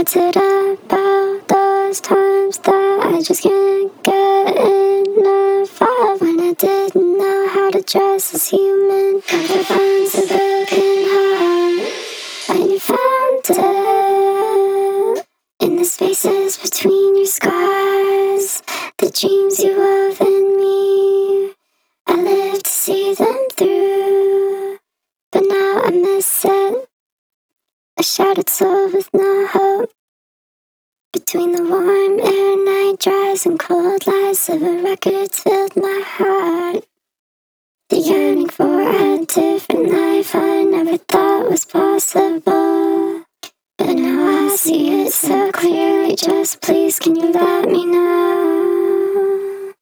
What's it about those times that I just can't get enough of? When I didn't know how to dress as human, never finds a broken heart. And you found it in the spaces between your scars, the dreams you wove in me. I lived to see them through, but now I miss it. A shattered soul with no hope. Between the warm air, night drives, and cold lies, silver records filled my heart. The yearning for a different life I never thought was possible. But now I see it so clearly, just please can you let me know?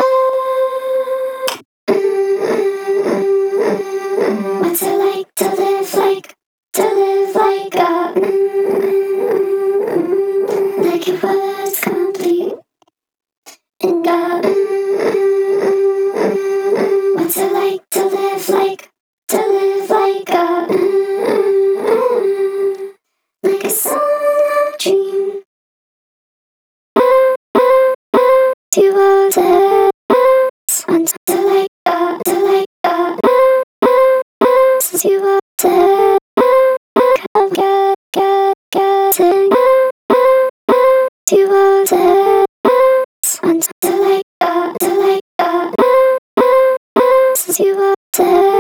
What's it like to live like, like it was complete and go. What's it like to live like, like a solo dream? You was it once since you was it. Getting you was it once since you was it.